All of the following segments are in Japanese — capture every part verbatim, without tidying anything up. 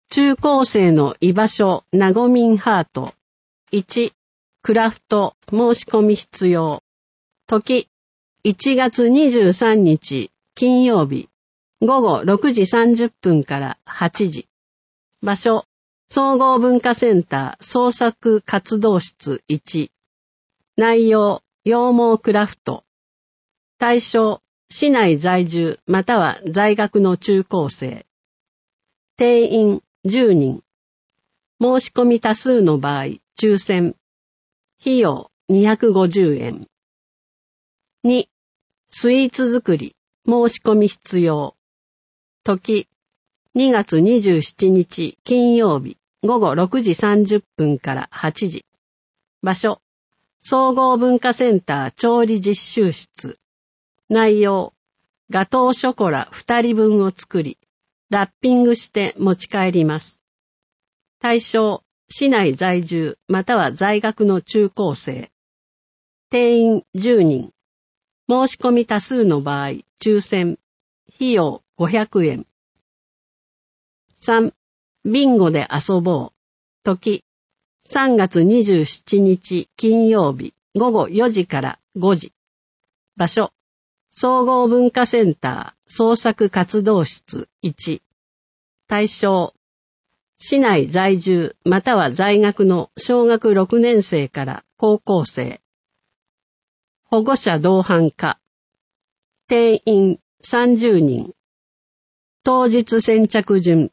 中高生の居場所なごみんハート。いち、クラフト申し込み必要。時、いちがつにじゅうさんにち金曜日、ごごろくじさんじゅっぷんからはちじ。場所、総合文化センター創作活動室いち。内容、羊毛クラフト。対象、市内在住または在学の中高生。定員じゅうにん。申し込み多数の場合、抽選。費用にひゃくごじゅうえん。に、スイーツ作り、申し込み必要。時、にがつにじゅうしちにち金曜日、ごごろくじさんじゅっぷんからはちじ。場所、総合文化センター調理実習室。内容、ガトーショコラふたりぶんを作り、ラッピングして持ち帰ります。対象、市内在住または在学の中高生。定員じゅうにん。申し込み多数の場合、抽選。費用ごひゃくえん。さん、ビンゴで遊ぼう。時、さんがつにじゅうしちにち金曜日、ごごよじからごじ。場所、総合文化センター創作活動室いち。対象、市内在住または在学の小学ろくねん生から高校生。保護者同伴可。定員さんじゅうにん。当日先着順。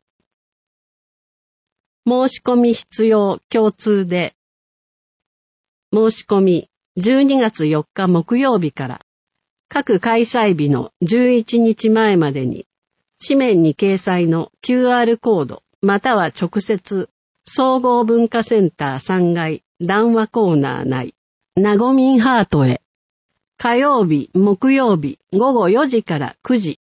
申し込み必要共通で。申し込みじゅうにがつよっか木曜日から各開催日のじゅういちにちまえまでに紙面に掲載の キューアール コードまたは直接総合文化センターさんがい談話コーナー内なごみんハートへ火曜日木曜日ごごよじからくじ